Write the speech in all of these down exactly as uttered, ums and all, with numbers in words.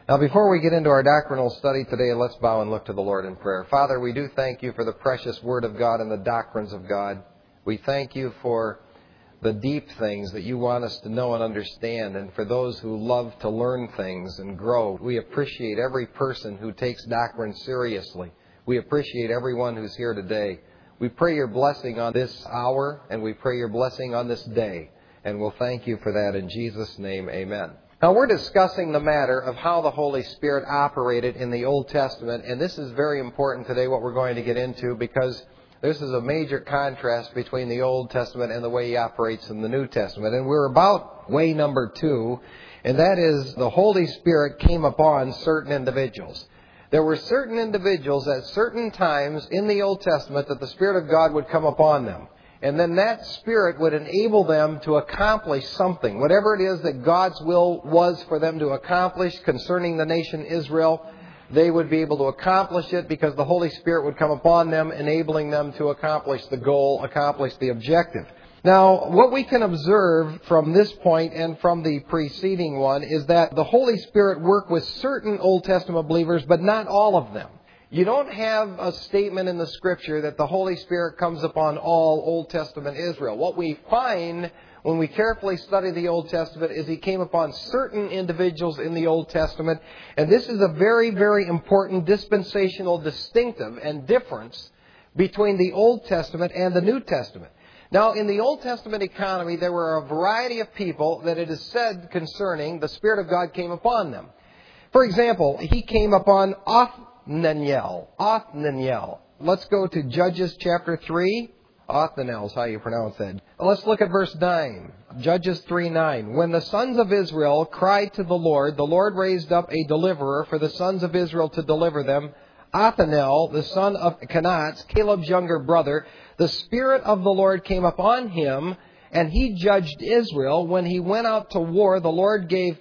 Now, before we get into our doctrinal study today, let's bow and look to the Lord in prayer. Father, we do thank you for the precious Word of God and the doctrines of God. We thank you for the deep things that you want us to know and understand, and for those who love to learn things and grow. We appreciate every person who takes doctrine seriously. We appreciate everyone who's here today. We pray your blessing on this hour, and we pray your blessing on this day. And we'll thank you for that in Jesus' name, amen. Now, we're discussing the matter of how the Holy Spirit operated in the Old Testament, and this is very important today, what we're going to get into, because this is a major contrast between the Old Testament and the way He operates in the New Testament. And we're about way number two, and that is the Holy Spirit came upon certain individuals. There were certain individuals at certain times in the Old Testament that the Spirit of God would come upon them. And then that Spirit would enable them to accomplish something. Whatever it is that God's will was for them to accomplish concerning the nation Israel, they would be able to accomplish it because the Holy Spirit would come upon them, enabling them to accomplish the goal, accomplish the objective. Now, what we can observe from this point and from the preceding one is that the Holy Spirit worked with certain Old Testament believers, but not all of them. You don't have a statement in the Scripture that the Holy Spirit comes upon all Old Testament Israel. What we find when we carefully study the Old Testament is He came upon certain individuals in the Old Testament. And this is a very, very important dispensational distinctive and difference between the Old Testament and the New Testament. Now, in the Old Testament economy, there were a variety of people that it is said concerning the Spirit of God came upon them. For example, He came upon Othniel. Othniel. Othniel. Let's go to Judges chapter three. Othniel is how you pronounce that. Let's look at verse nine. Judges three nine. When the sons of Israel cried to the Lord, the Lord raised up a deliverer for the sons of Israel to deliver them. Othniel, the son of Kenaz, Caleb's younger brother. The Spirit of the Lord came upon him, and he judged Israel. When he went out to war, the Lord gave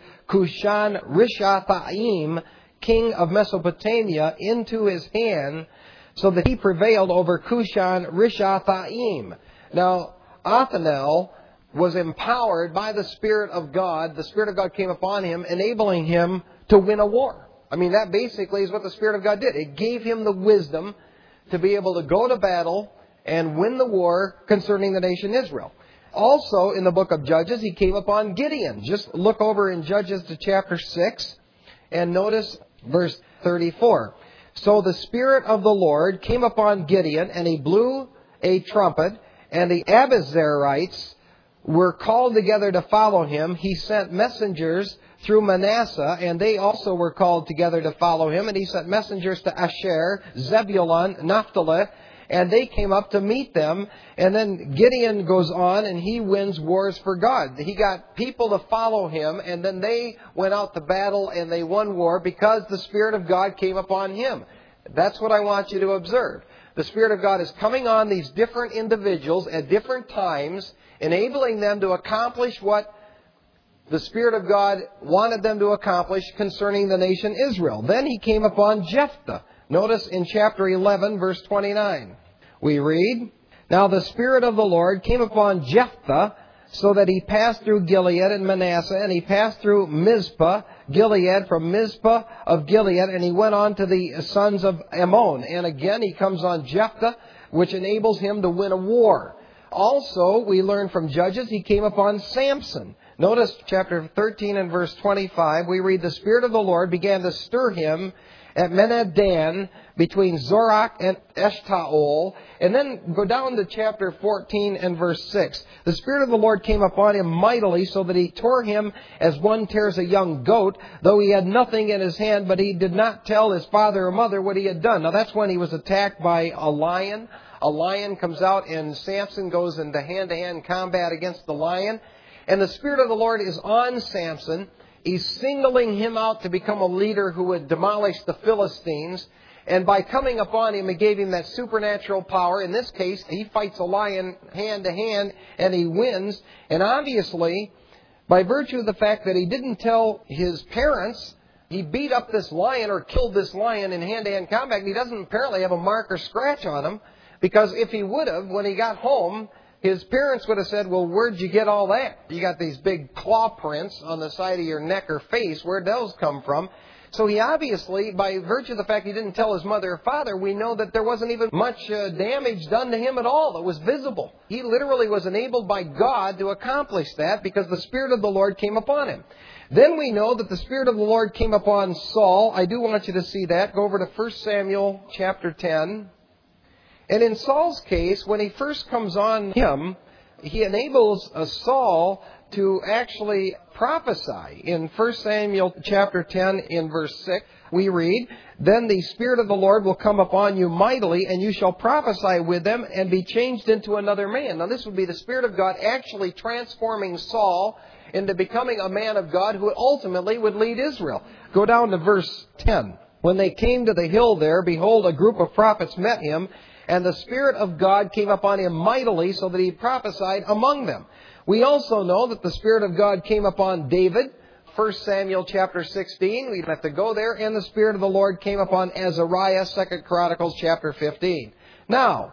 Cushan-Rishathaim, king of Mesopotamia, into his hand, so that he prevailed over Cushan-Rishathaim. Now, Othniel was empowered by the Spirit of God. The Spirit of God came upon him, enabling him to win a war. I mean, that basically is what the Spirit of God did. It gave him the wisdom to be able to go to battle and win the war concerning the nation Israel. Also, in the book of Judges, he came upon Gideon. Just look over in Judges to chapter six and notice verse thirty-four. So the Spirit of the Lord came upon Gideon, and he blew a trumpet, and the Abiezrites were called together to follow him. He sent messengers through Manasseh, and they also were called together to follow him. And he sent messengers to Asher, Zebulun, Naphtali, and they came up to meet them. And then Gideon goes on and he wins wars for God. He got people to follow him, and then they went out to battle and they won war because the Spirit of God came upon him. That's what I want you to observe. The Spirit of God is coming on these different individuals at different times, enabling them to accomplish what the Spirit of God wanted them to accomplish concerning the nation Israel. Then he came upon Jephthah. Notice in chapter eleven, verse twenty-nine, we read, Now the Spirit of the Lord came upon Jephthah, so that he passed through Gilead and Manasseh, and he passed through Mizpah, Gilead, from Mizpah of Gilead, and he went on to the sons of Ammon. And again, he comes on Jephthah, which enables him to win a war. Also, we learn from Judges, he came upon Samson. Notice chapter thirteen and verse twenty-five, we read, The Spirit of the Lord began to stir him at Menadan, between Zorak and Eshtaol. And then go down to chapter fourteen and verse six. The Spirit of the Lord came upon him mightily, so that he tore him as one tears a young goat, though he had nothing in his hand, but he did not tell his father or mother what he had done. Now that's when he was attacked by a lion. A lion comes out, and Samson goes into hand-to-hand combat against the lion. And the Spirit of the Lord is on Samson. He's singling him out to become a leader who would demolish the Philistines. And by coming upon him, it gave him that supernatural power. In this case, he fights a lion hand to hand, and he wins. And obviously, by virtue of the fact that he didn't tell his parents, he beat up this lion or killed this lion in hand-to-hand combat. And he doesn't apparently have a mark or scratch on him, because if he would have, when he got home, his parents would have said, well, where'd you get all that? You got these big claw prints on the side of your neck or face. Where'd those come from? So he obviously, by virtue of the fact he didn't tell his mother or father, we know that there wasn't even much uh, damage done to him at all that was visible. He literally was enabled by God to accomplish that because the Spirit of the Lord came upon him. Then we know that the Spirit of the Lord came upon Saul. I do want you to see that. Go over to First Samuel chapter ten. And in Saul's case, when he first comes on him, he enables uh, Saul to actually prophesy. In First Samuel chapter ten in verse six, we read, "Then the Spirit of the Lord will come upon you mightily, and you shall prophesy with them and be changed into another man." Now this would be the Spirit of God actually transforming Saul into becoming a man of God who ultimately would lead Israel. Go down to verse ten. "When they came to the hill there, behold, a group of prophets met him, and the Spirit of God came upon him mightily, so that he prophesied among them." We also know that the Spirit of God came upon David. First Samuel chapter sixteen, we have to go there. And the Spirit of the Lord came upon Azariah, Second Chronicles chapter fifteen. Now,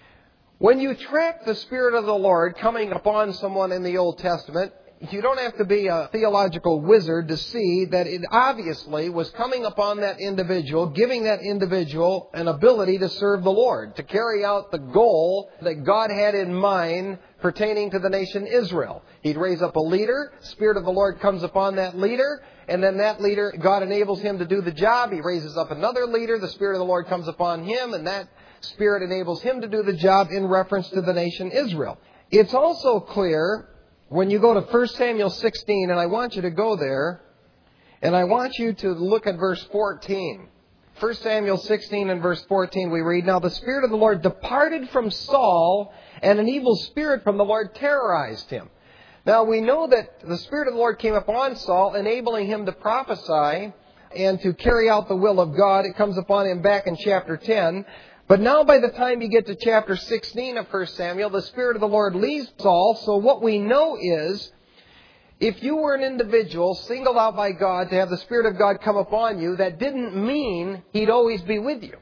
when you track the Spirit of the Lord coming upon someone in the Old Testament, you don't have to be a theological wizard to see that it obviously was coming upon that individual, giving that individual an ability to serve the Lord, to carry out the goal that God had in mind pertaining to the nation Israel. He'd raise up a leader, Spirit of the Lord comes upon that leader, and then that leader, God enables him to do the job. He raises up another leader, the Spirit of the Lord comes upon him, and that Spirit enables him to do the job in reference to the nation Israel. It's also clear when you go to First Samuel sixteen, and I want you to go there, and I want you to look at verse fourteen. First Samuel sixteen and verse fourteen we read, "Now the Spirit of the Lord departed from Saul, and an evil spirit from the Lord terrorized him." Now we know that the Spirit of the Lord came upon Saul, enabling him to prophesy and to carry out the will of God. It comes upon him back in chapter ten. But now by the time you get to chapter sixteen of First Samuel, the Spirit of the Lord leaves Saul. So what we know is, if you were an individual singled out by God to have the Spirit of God come upon you, that didn't mean He'd always be with you.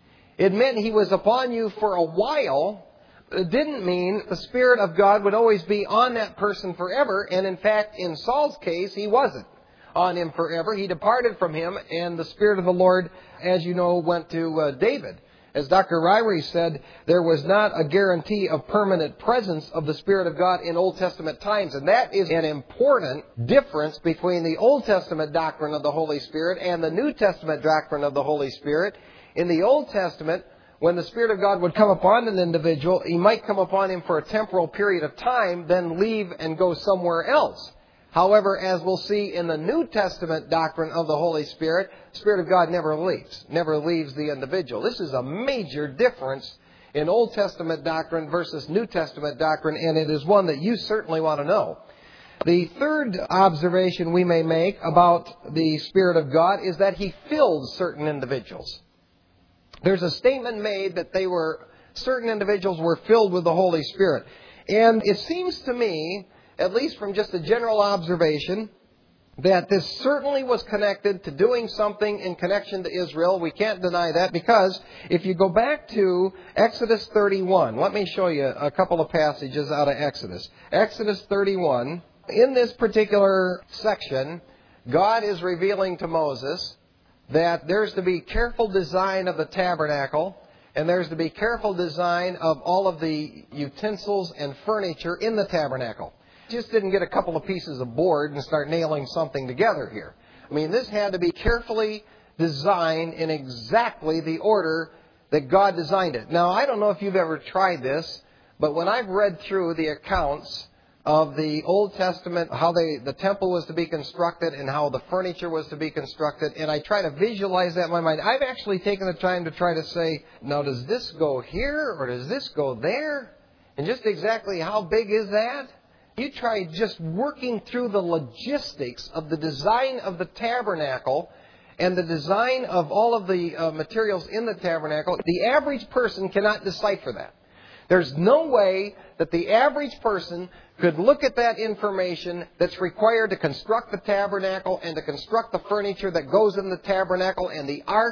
It meant He was upon you for a while. It didn't mean the Spirit of God would always be on that person forever. And in fact, in Saul's case, he wasn't on him forever. He departed from him, and the Spirit of the Lord, as you know, went to uh, David. As Doctor Ryrie said, there was not a guarantee of permanent presence of the Spirit of God in Old Testament times. And that is an important difference between the Old Testament doctrine of the Holy Spirit and the New Testament doctrine of the Holy Spirit. In the Old Testament, when the Spirit of God would come upon an individual, He might come upon him for a temporal period of time, then leave and go somewhere else. However, as we'll see in the New Testament doctrine of the Holy Spirit, the Spirit of God never leaves, never leaves the individual. This is a major difference in Old Testament doctrine versus New Testament doctrine, and it is one that you certainly want to know. The third observation we may make about the Spirit of God is that He filled certain individuals. There's a statement made that they were, certain individuals were filled with the Holy Spirit. And it seems to me, at least from just a general observation, that this certainly was connected to doing something in connection to Israel. We can't deny that, because if you go back to Exodus thirty-one, let me show you a couple of passages out of Exodus. Exodus thirty-one, in this particular section, God is revealing to Moses that there's to be careful design of the tabernacle, and there's to be careful design of all of the utensils and furniture in the tabernacle. Just didn't get a couple of pieces of board and start nailing something together here. I mean, this had to be carefully designed in exactly the order that God designed it. Now, I don't know if you've ever tried this, but when I've read through the accounts of the Old Testament, how they, the temple was to be constructed and how the furniture was to be constructed, and I try to visualize that in my mind, I've actually taken the time to try to say, now does this go here or does this go there? And just exactly how big is that? You try just working through the logistics of the design of the tabernacle and the design of all of the uh, materials in the tabernacle. The average person cannot decipher that. There's no way that the average person could look at that information that's required to construct the tabernacle and to construct the furniture that goes in the tabernacle and the ark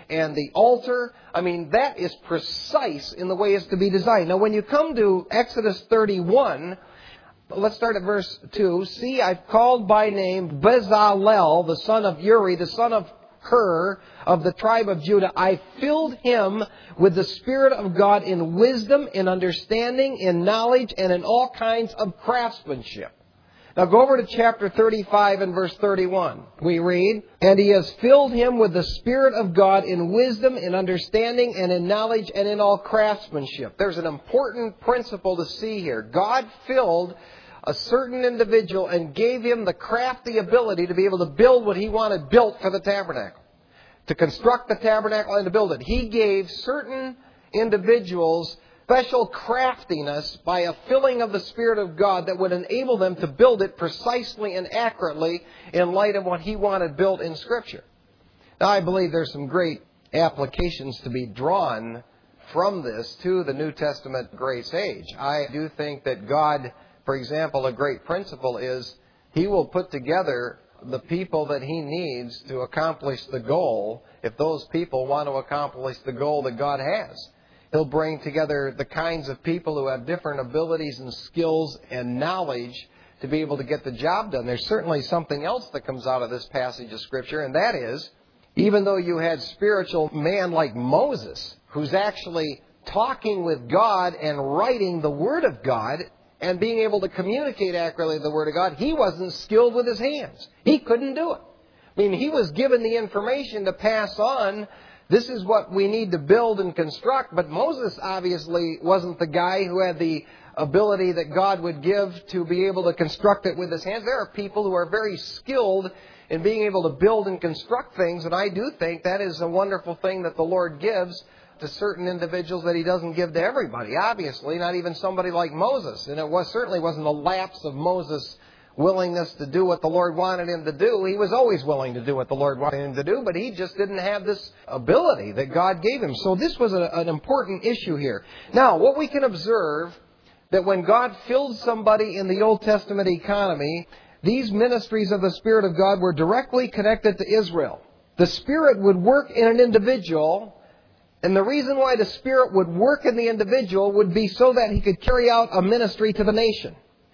and the altar. I mean, that is precise in the way it's to be designed. Now, when you come to Exodus thirty-one, let's start at verse two. See, I've called by name Bezalel, the son of Uri, the son of Hur, of the tribe of Judah. I filled him with the Spirit of God in wisdom, in understanding, in knowledge, and in all kinds of craftsmanship. Now go over to chapter thirty-five and verse thirty-one. We read, and he has filled him with the Spirit of God in wisdom, in understanding, and in knowledge, and in all craftsmanship. There's an important principle to see here. God filled a certain individual and gave him the crafty ability to be able to build what he wanted built for the tabernacle. To construct the tabernacle and to build it. He gave certain individuals special craftiness by a filling of the Spirit of God that would enable them to build it precisely and accurately in light of what he wanted built in Scripture. Now, I believe there's some great applications to be drawn from this to the New Testament grace age. I do think that God, for example, a great principle is He will put together the people that He needs to accomplish the goal if those people want to accomplish the goal that God has. He'll bring together the kinds of people who have different abilities and skills and knowledge to be able to get the job done. There's certainly something else that comes out of this passage of Scripture, and that is, even though you had spiritual man like Moses, who's actually talking with God and writing the Word of God and being able to communicate accurately the Word of God, he wasn't skilled with his hands. He couldn't do it. I mean, he was given the information to pass on. This is what we need to build and construct. But Moses obviously wasn't the guy who had the ability that God would give to be able to construct it with his hands. There are people who are very skilled in being able to build and construct things. And I do think that is a wonderful thing that the Lord gives to certain individuals that He doesn't give to everybody. Obviously, not even somebody like Moses. And it was certainly wasn't a lapse of Moses' willingness to do what the Lord wanted him to do. He was always willing to do what the Lord wanted him to do, but he just didn't have this ability that God gave him. So this was a, an important issue here. Now, what we can observe, that when God filled somebody in the Old Testament economy, these ministries of the Spirit of God were directly connected to Israel. The Spirit would work in an individual, and the reason why the Spirit would work in the individual would be so that he could carry out a ministry to the nation.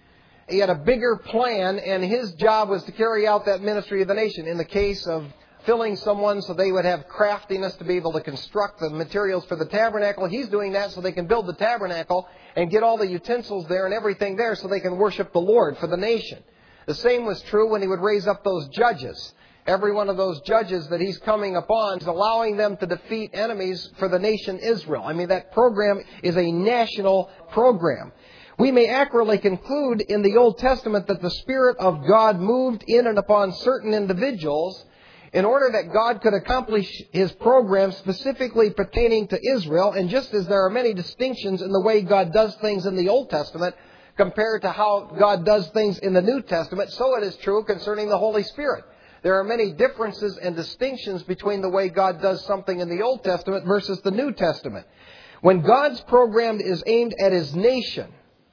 He had a bigger plan, and his job was to carry out that ministry of the nation. In the case of filling someone so they would have craftiness to be able to construct the materials for the tabernacle, he's doing that so they can build the tabernacle and get all the utensils there and everything there so they can worship the Lord for the nation. The same was true when he would raise up those judges. Every one of those judges that he's coming upon is allowing them to defeat enemies for the nation Israel. I mean, that program is a national program. We may accurately conclude in the Old Testament that the Spirit of God moved in and upon certain individuals in order that God could accomplish His program specifically pertaining to Israel. And just as there are many distinctions in the way God does things in the Old Testament compared to how God does things in the New Testament, so it is true concerning the Holy Spirit. There are many differences and distinctions between the way God does something in the Old Testament versus the New Testament. When God's program is aimed at His nation,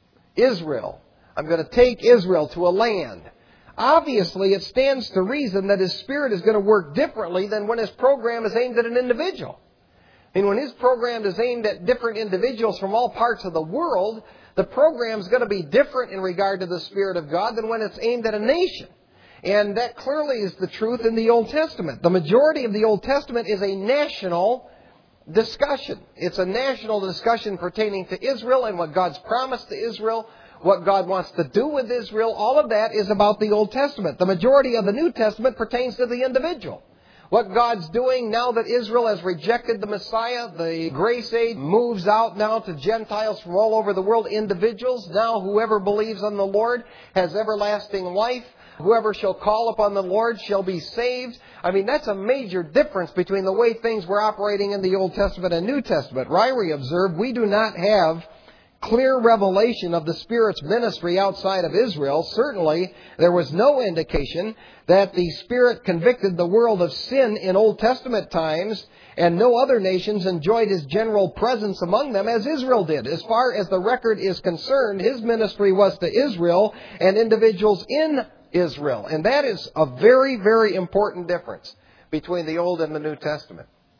Israel, I'm going to take Israel to a land. Obviously, it stands to reason that His Spirit is going to work differently than when His program is aimed at an individual. I mean, when His program is aimed at different individuals from all parts of the world, the program is going to be different in regard to the Spirit of God than when it's aimed at a nation. And that clearly is the truth in the Old Testament. The majority of the Old Testament is a national discussion. It's a national discussion pertaining to Israel and what God's promised to Israel, what God wants to do with Israel. All of that is about the Old Testament. The majority of the New Testament pertains to the individual. What God's doing now that Israel has rejected the Messiah, the grace age moves out now to Gentiles from all over the world, individuals. Now whoever believes on the Lord has everlasting life. Whoever shall call upon the Lord shall be saved. I mean, that's a major difference between the way things were operating in the Old Testament and New Testament. Ryrie observed, we do not have clear revelation of the Spirit's ministry outside of Israel. Certainly, there was no indication that the Spirit convicted the world of sin in Old Testament times, and no other nations enjoyed His general presence among them as Israel did. As far as the record is concerned, His ministry was to Israel and individuals in Israel. And that is a very, very important difference between the Old and the New Testament.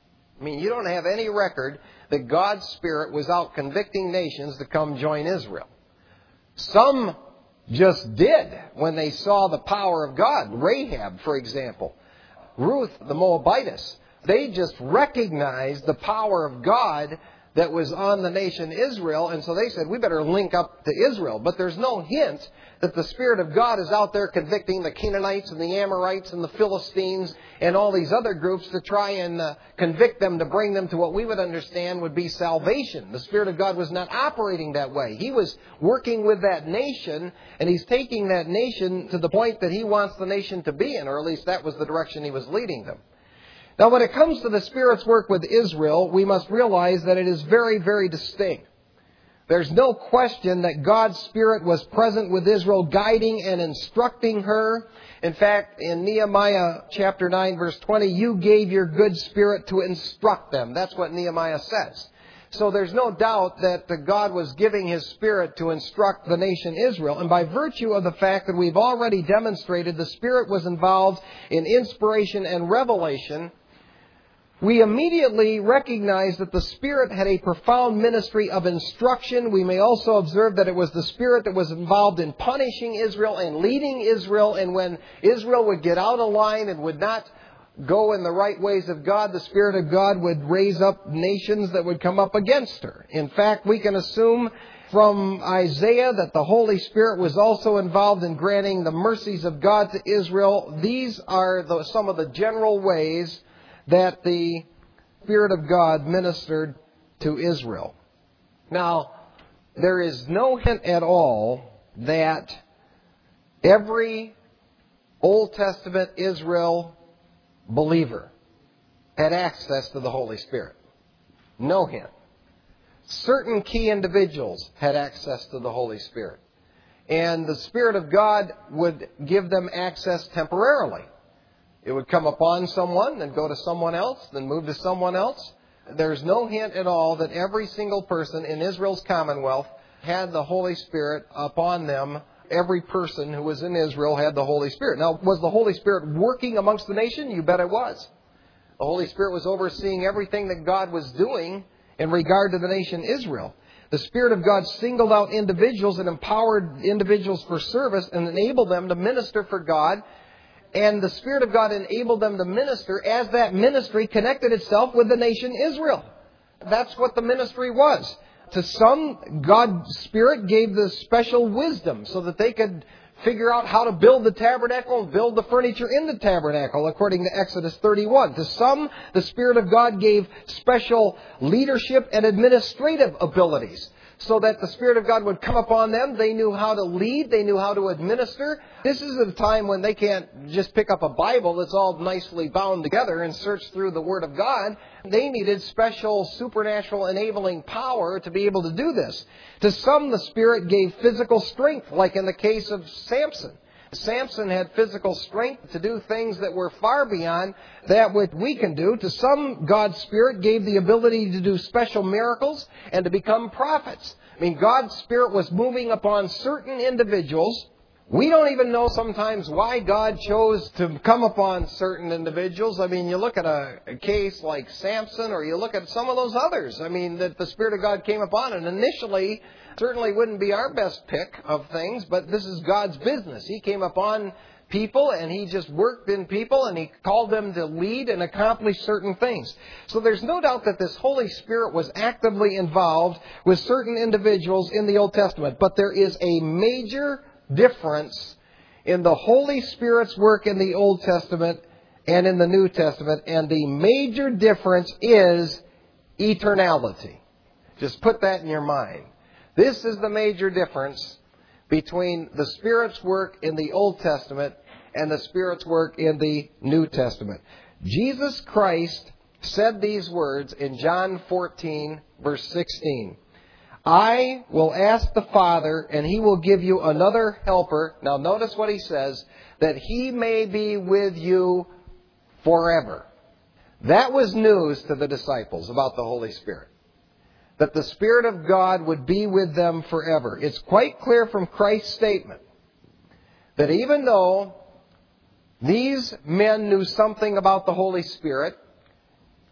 I mean, you don't have any record that God's Spirit was out convicting nations to come join Israel. Some just did when they saw the power of God. Rahab, for example. Ruth, the Moabitess. They just recognized the power of God that was on the nation Israel, and so they said, we better link up to Israel. But there's no hint that the Spirit of God is out there convicting the Canaanites and the Amorites and the Philistines and all these other groups to try and uh, convict them to bring them to what we would understand would be salvation. The Spirit of God was not operating that way. He was working with that nation, and He's taking that nation to the point that He wants the nation to be in, or at least that was the direction He was leading them. Now, when it comes to the Spirit's work with Israel, we must realize that it is very, very distinct. There's no question that God's Spirit was present with Israel, guiding and instructing her. In fact, in Nehemiah chapter nine, verse twenty, you gave your good Spirit to instruct them. That's what Nehemiah says. So there's no doubt that God was giving His Spirit to instruct the nation Israel. And by virtue of the fact that we've already demonstrated the Spirit was involved in inspiration and revelation, we immediately recognize that the Spirit had a profound ministry of instruction. We may also observe that it was the Spirit that was involved in punishing Israel and leading Israel. And when Israel would get out of line and would not go in the right ways of God, the Spirit of God would raise up nations that would come up against her. In fact, we can assume from Isaiah that the Holy Spirit was also involved in granting the mercies of God to Israel. These are the, some of the general ways that the Spirit of God ministered to Israel. Now, there is no hint at all that every Old Testament Israel believer had access to the Holy Spirit. No hint. Certain key individuals had access to the Holy Spirit. And the Spirit of God would give them access temporarily. It would come upon someone, then go to someone else, then move to someone else. There's no hint at all that every single person in Israel's commonwealth had the Holy Spirit upon them. Every person who was in Israel had the Holy Spirit. Now, was the Holy Spirit working amongst the nation? You bet it was. The Holy Spirit was overseeing everything that God was doing in regard to the nation Israel. The Spirit of God singled out individuals and empowered individuals for service and enabled them to minister for God. And the Spirit of God enabled them to minister as that ministry connected itself with the nation Israel. That's what the ministry was. To some, God's Spirit gave the special wisdom so that they could figure out how to build the tabernacle and build the furniture in the tabernacle, according to Exodus thirty-one. To some, the Spirit of God gave special leadership and administrative abilities, so that the Spirit of God would come upon them. They knew how to lead. They knew how to administer. This is a time when they can't just pick up a Bible that's all nicely bound together and search through the Word of God. They needed special supernatural enabling power to be able to do this. To some, the Spirit gave physical strength, like in the case of Samson. Samson had physical strength to do things that were far beyond that which we can do. To some, God's Spirit gave the ability to do special miracles and to become prophets. I mean, God's Spirit was moving upon certain individuals. We don't even know sometimes why God chose to come upon certain individuals. I mean, you look at a, a case like Samson, or you look at some of those others. I mean, that the Spirit of God came upon, and initially certainly wouldn't be our best pick of things, but this is God's business. He came upon people, and He just worked in people, and He called them to lead and accomplish certain things. So there's no doubt that this Holy Spirit was actively involved with certain individuals in the Old Testament. But there is a major difference in the Holy Spirit's work in the Old Testament and in the New Testament, and the major difference is eternality. Just put that in your mind. This is the major difference between the Spirit's work in the Old Testament and the Spirit's work in the New Testament. Jesus Christ said these words in John fourteen, verse sixteen. I will ask the Father, and He will give you another helper. Now notice what He says, that He may be with you forever. That was news to the disciples about the Holy Spirit. That the Spirit of God would be with them forever. It's quite clear from Christ's statement that even though these men knew something about the Holy Spirit,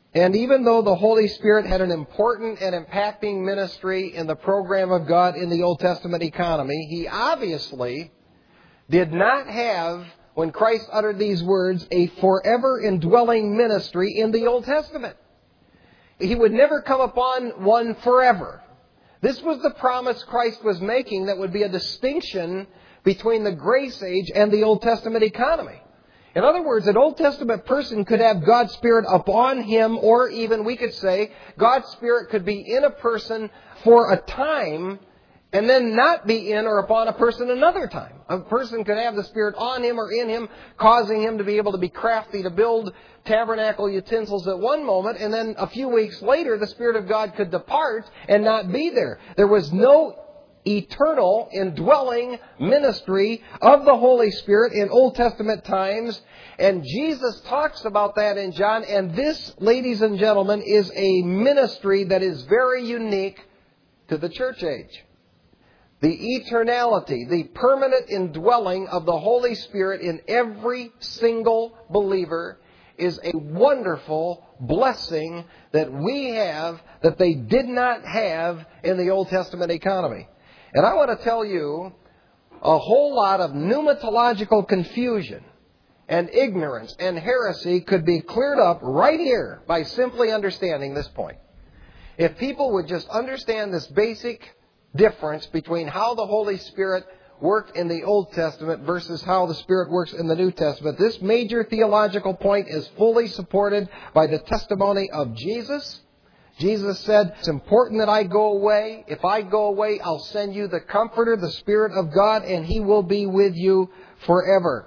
And even though the Holy Spirit had an important and impacting ministry in the program of God in the Old Testament economy, He obviously did not have, when Christ uttered these words, a forever indwelling ministry in the Old Testament. He would never come upon one forever. This was the promise Christ was making that would be a distinction between the grace age and the Old Testament economy. In other words, an Old Testament person could have God's Spirit upon him, or even we could say God's Spirit could be in a person for a time and then not be in or upon a person another time. A person could have the Spirit on him or in him, causing him to be able to be crafty, to build tabernacle utensils at one moment, and then a few weeks later the Spirit of God could depart and not be there. There was no eternal indwelling ministry of the Holy Spirit in Old Testament times. And Jesus talks about that in John. And this, ladies and gentlemen, is a ministry that is very unique to the church age. The eternality, the permanent indwelling of the Holy Spirit in every single believer is a wonderful blessing that we have that they did not have in the Old Testament economy. And I want to tell you, a whole lot of pneumatological confusion and ignorance and heresy could be cleared up right here by simply understanding this point. If people would just understand this basic difference between how the Holy Spirit worked in the Old Testament versus how the Spirit works in the New Testament, this major theological point is fully supported by the testimony of Jesus. Jesus said, it's important that I go away. If I go away, I'll send you the Comforter, the Spirit of God, and He will be with you forever.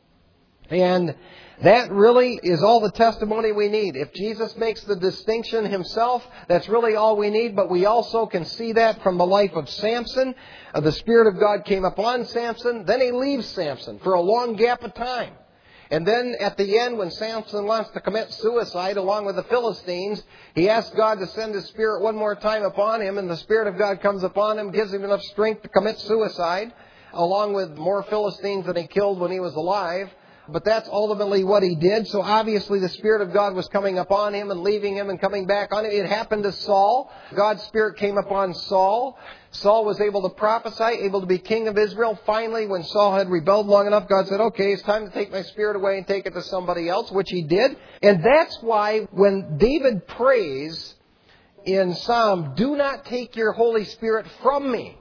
And that really is all the testimony we need. If Jesus makes the distinction Himself, that's really all we need. But we also can see that from the life of Samson. Uh, the Spirit of God came upon Samson. Then he leaves Samson for a long gap of time. And then at the end, when Samson wants to commit suicide along with the Philistines, he asks God to send His Spirit one more time upon him. And the Spirit of God comes upon him, gives him enough strength to commit suicide, along with more Philistines than he killed when he was alive. But that's ultimately what he did. So obviously the Spirit of God was coming upon him and leaving him and coming back on him. It happened to Saul. God's Spirit came upon Saul. Saul was able to prophesy, able to be king of Israel. Finally, when Saul had rebelled long enough, God said, okay, it's time to take my Spirit away and take it to somebody else, which He did. And that's why when David prays in Psalm, do not take your Holy Spirit from me.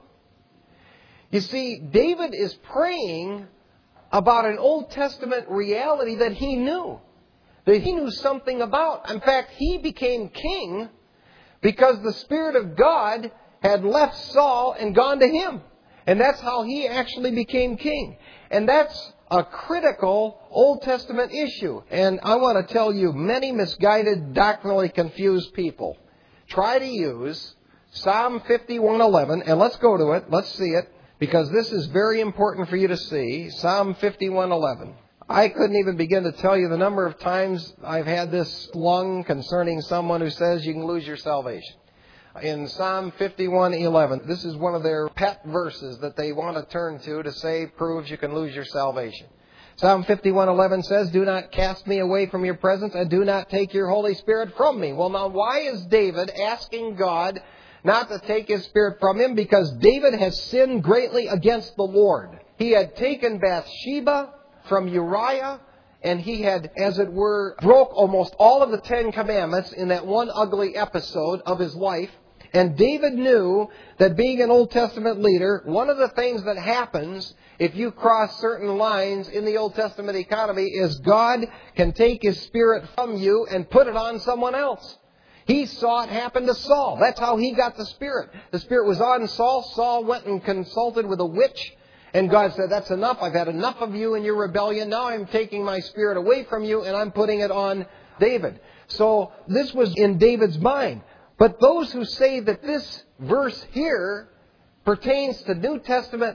You see, David is praying about an Old Testament reality that he knew, that he knew something about. In fact, he became king because the Spirit of God had left Saul and gone to him. And that's how he actually became king. And that's a critical Old Testament issue. And I want to tell you, many misguided, doctrinally confused people try to use Psalm fifty-one eleven, and let's go to it, let's see it, because this is very important for you to see. Psalm fifty-one eleven. I couldn't even begin to tell you the number of times I've had this slung concerning someone who says you can lose your salvation. In Psalm fifty-one eleven, this is one of their pet verses that they want to turn to to say proves you can lose your salvation. Psalm fifty-one eleven says, do not cast me away from your presence and do not take your Holy Spirit from me. Well, now why is David asking God not to take His Spirit from him? Because David has sinned greatly against the Lord. He had taken Bathsheba from Uriah, and he had, as it were, broke almost all of the Ten Commandments in that one ugly episode of his life. And David knew that being an Old Testament leader, one of the things that happens if you cross certain lines in the Old Testament economy is God can take His Spirit from you and put it on someone else. He saw it happen to Saul. That's how he got the Spirit. The Spirit was on Saul. Saul went and consulted with a witch. And God said, that's enough. I've had enough of you and your rebellion. Now I'm taking my Spirit away from you and I'm putting it on David. So this was in David's mind. But those who say that this verse here pertains to New Testament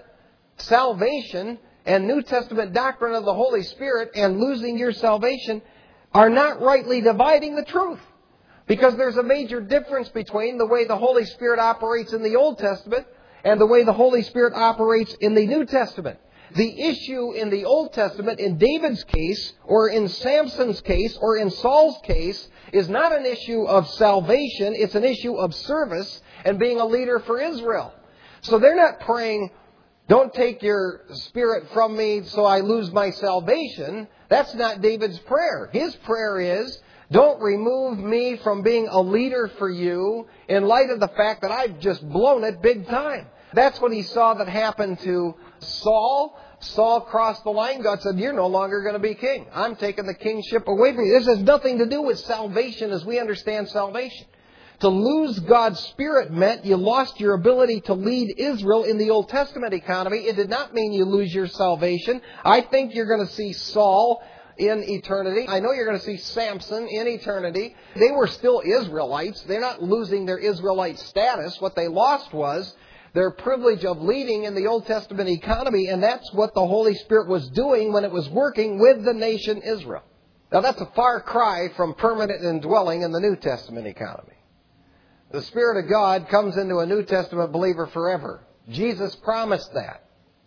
salvation and New Testament doctrine of the Holy Spirit and losing your salvation are not rightly dividing the truth. Because there's a major difference between the way the Holy Spirit operates in the Old Testament and the way the Holy Spirit operates in the New Testament. the issue in the Old Testament, in David's case, or in Samson's case, or in Saul's case, is not an issue of salvation. It's an issue of service and being a leader for Israel. So they're not praying, don't take your spirit from me so I lose my salvation. That's not David's prayer. His prayer is, don't remove me from being a leader for you in light of the fact that I've just blown it big time. That's what he saw that happened to Saul. Saul crossed the line. God said, you're no longer going to be king. I'm taking the kingship away from you. This has nothing to do with salvation as we understand salvation. To lose God's Spirit meant you lost your ability to lead Israel in the Old Testament economy. It did not mean you lose your salvation. I think you're going to see Saul in eternity. I know you're going to see Samson in eternity. They were still Israelites. They're not losing their Israelite status. What they lost was their privilege of leading in the Old Testament economy, and that's what the Holy Spirit was doing when it was working with the nation Israel. Now that's a far cry from permanent indwelling in the New Testament economy. The Spirit of God comes into a New Testament believer forever. Jesus promised that.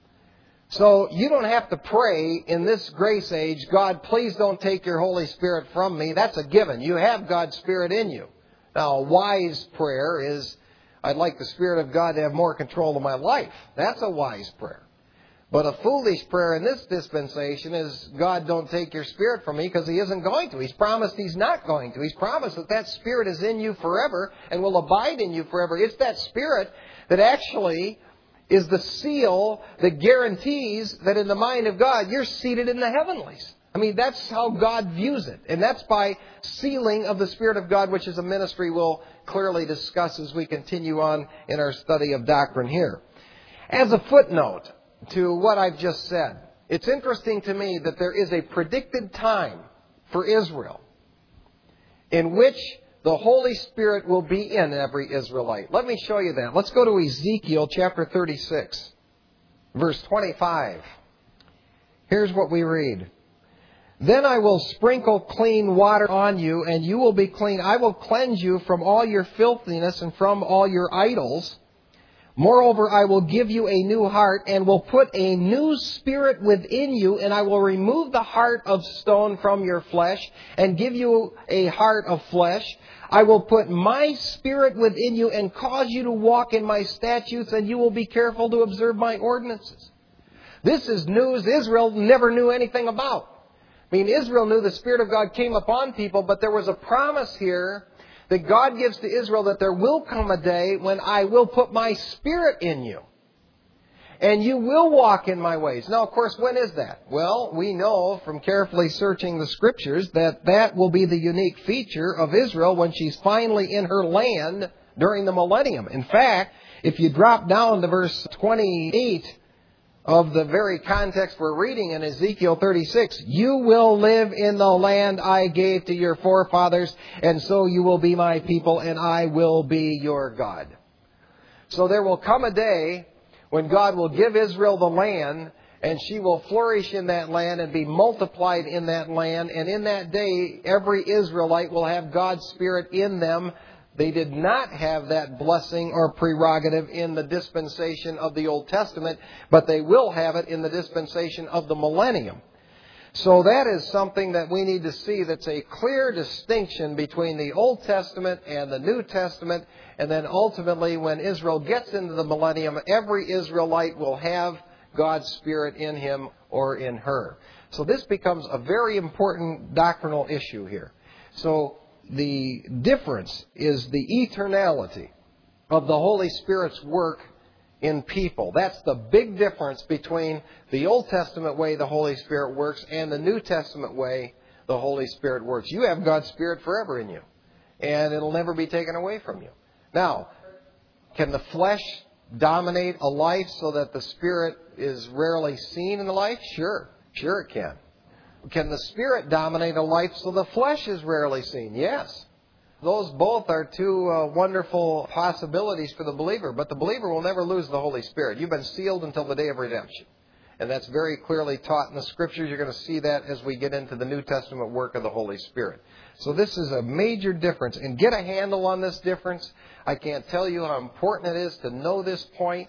So you don't have to pray in this grace age, God, please don't take your Holy Spirit from me. That's a given. You have God's Spirit in you. Now, a wise prayer is, I'd like the Spirit of God to have more control of my life. That's a wise prayer. But a foolish prayer in this dispensation is, God, don't take your Spirit from me, because He isn't going to. He's promised He's not going to. He's promised that that Spirit is in you forever and will abide in you forever. It's that Spirit that actually is the seal that guarantees that in the mind of God, you're seated in the heavenlies. I mean, that's how God views it. And that's by sealing of the Spirit of God, which is a ministry we'll clearly discuss as we continue on in our study of doctrine here. As a footnote to what I've just said, it's interesting to me that there is a predicted time for Israel in which the Holy Spirit will be in every Israelite. Let me show you that. Let's go to Ezekiel chapter thirty-six, verse twenty-five. Here's what we read. Then I will sprinkle clean water on you, and you will be clean. I will cleanse you from all your filthiness and from all your idols. Moreover, I will give you a new heart and will put a new spirit within you, and I will remove the heart of stone from your flesh and give you a heart of flesh. I will put my spirit within you and cause you to walk in my statutes, and you will be careful to observe my ordinances. This is news Israel never knew anything about. I mean, Israel knew the Spirit of God came upon people, but there was a promise here that God gives to Israel that there will come a day when I will put my Spirit in you. And you will walk in my ways. Now, of course, when is that? Well, we know from carefully searching the Scriptures that that will be the unique feature of Israel when she's finally in her land during the millennium. In fact, if you drop down to verse twenty-eight of the very context we're reading in Ezekiel thirty-six, you will live in the land I gave to your forefathers, and so you will be my people, and I will be your God. So there will come a day when God will give Israel the land, and she will flourish in that land and be multiplied in that land. And in that day, every Israelite will have God's Spirit in them. They did not have that blessing or prerogative in the dispensation of the Old Testament, but they will have it in the dispensation of the millennium. So that is something that we need to see, that's a clear distinction between the Old Testament and the New Testament. And then ultimately, when Israel gets into the millennium, every Israelite will have God's Spirit in him or in her. So this becomes a very important doctrinal issue here. So the difference is the eternality of the Holy Spirit's work in people. That's the big difference between the Old Testament way the Holy Spirit works and the New Testament way the Holy Spirit works. You have God's Spirit forever in you, and it'll never be taken away from you. Now, can the flesh dominate a life so that the Spirit is rarely seen in the life? Sure. Sure it can. Can the Spirit dominate a life so the flesh is rarely seen? Yes. Those both are two uh, wonderful possibilities for the believer. But the believer will never lose the Holy Spirit. You've been sealed until the day of redemption. And that's very clearly taught in the Scriptures. You're going to see that as we get into the New Testament work of the Holy Spirit. So this is a major difference. And get a handle on this difference. I can't tell you how important it is to know this point,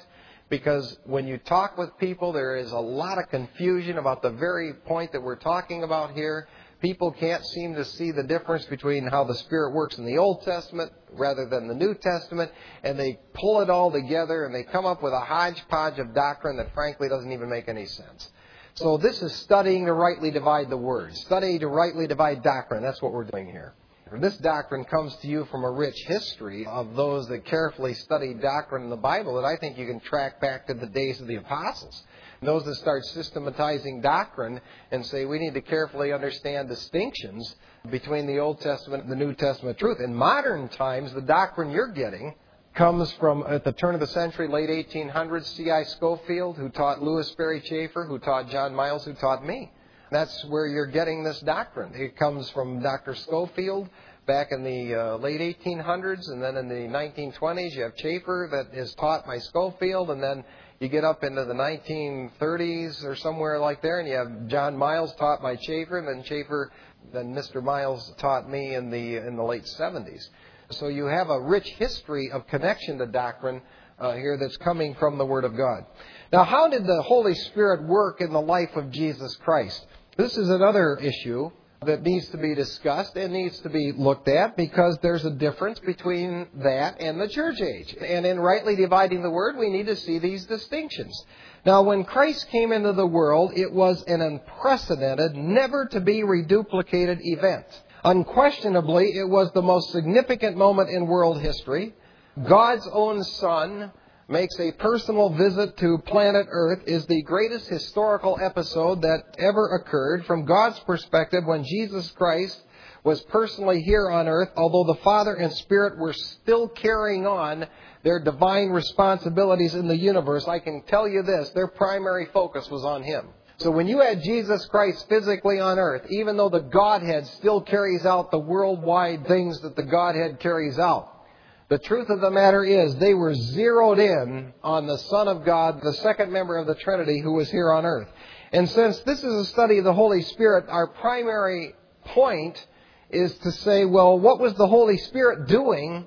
because when you talk with people, there is a lot of confusion about the very point that we're talking about here. People can't seem to see the difference between how the Spirit works in the Old Testament rather than the New Testament, and they pull it all together and they come up with a hodgepodge of doctrine that frankly doesn't even make any sense. So this is studying to rightly divide the Word. Study to rightly divide doctrine. That's what we're doing here. This doctrine comes to you from a rich history of those that carefully study doctrine in the Bible that I think you can track back to the days of the apostles. Those that start systematizing doctrine and say we need to carefully understand distinctions between the Old Testament and the New Testament truth. In modern times, the doctrine you're getting comes from, at the turn of the century, late eighteen hundreds, C I Scofield, who taught Louis Sperry Chafer, who taught John Miles, who taught me. That's where you're getting this doctrine. It comes from Doctor Scofield back in the uh, late eighteen hundreds, and then in the nineteen twenties you have Chafer that is taught by Scofield, and then you get up into the nineteen thirties or somewhere like there, and you have John Miles taught by Chafer, and then Chafer, then Mister Miles taught me in the in the late seventies. So you have a rich history of connection to doctrine uh, here that's coming from the Word of God. Now, how did the Holy Spirit work in the life of Jesus Christ? This is another issue that needs to be discussed and needs to be looked at, because there's a difference between that and the church age. And in rightly dividing the Word, we need to see these distinctions. Now, when Christ came into the world, it was an unprecedented, never-to-be reduplicated event. Unquestionably, it was the most significant moment in world history. God's own Son makes a personal visit to planet Earth is the greatest historical episode that ever occurred. From God's perspective, when Jesus Christ was personally here on earth, although the Father and Spirit were still carrying on their divine responsibilities in the universe, I can tell you this, their primary focus was on Him. So when you had Jesus Christ physically on earth, even though the Godhead still carries out the worldwide things that the Godhead carries out, the truth of the matter is they were zeroed in on the Son of God, the second member of the Trinity, who was here on earth. And since this is a study of the Holy Spirit, our primary point is to say, well, what was the Holy Spirit doing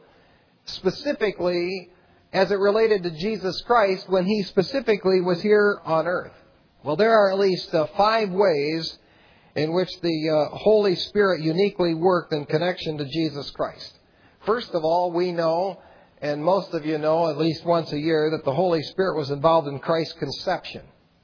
specifically as it related to Jesus Christ when He specifically was here on earth? Well, there are at least uh, five ways in which the uh, Holy Spirit uniquely worked in connection to Jesus Christ. First of all, we know, and most of you know at least once a year, that the Holy Spirit was involved in Christ's conception.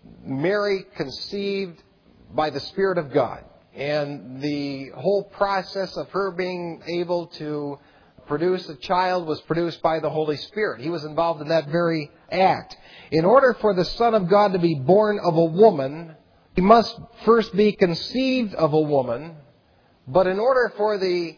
Mary conceived by the Spirit of God. And the whole process of her being able to produce a child was produced by the Holy Spirit. He was involved in that very act. In order for the Son of God to be born of a woman, He must first be conceived of a woman. But in order for the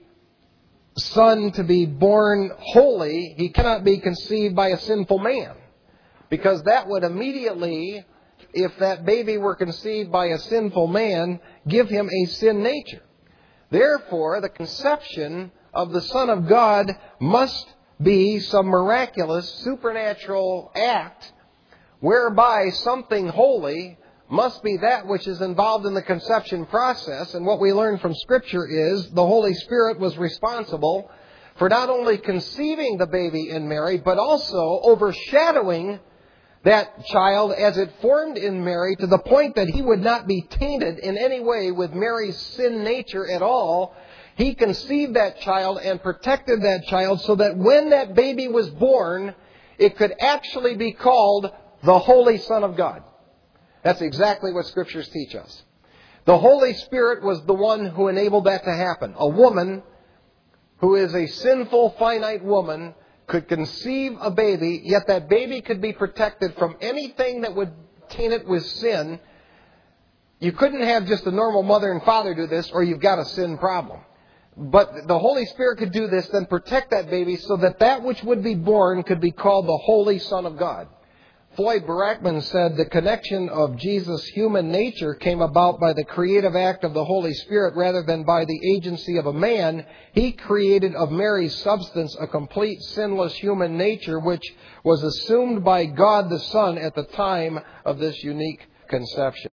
Son to be born holy, He cannot be conceived by a sinful man. Because that would immediately, if that baby were conceived by a sinful man, give him a sin nature. Therefore, the conception of the Son of God must be some miraculous, supernatural act whereby something holy must be that which is involved in the conception process. And what we learn from Scripture is the Holy Spirit was responsible for not only conceiving the baby in Mary, but also overshadowing that child as it formed in Mary to the point that he would not be tainted in any way with Mary's sin nature at all. He conceived that child and protected that child so that when that baby was born, it could actually be called the Holy Son of God. That's exactly what Scriptures teach us. The Holy Spirit was the one who enabled that to happen. A woman who is a sinful, finite woman could conceive a baby, yet that baby could be protected from anything that would taint it with sin. You couldn't have just a normal mother and father do this, or you've got a sin problem. But the Holy Spirit could do this, then protect that baby so that that which would be born could be called the Holy Son of God. Floyd Barackman said the connection of Jesus' human nature came about by the creative act of the Holy Spirit rather than by the agency of a man. He created of Mary's substance a complete sinless human nature which was assumed by God the Son at the time of this unique conception.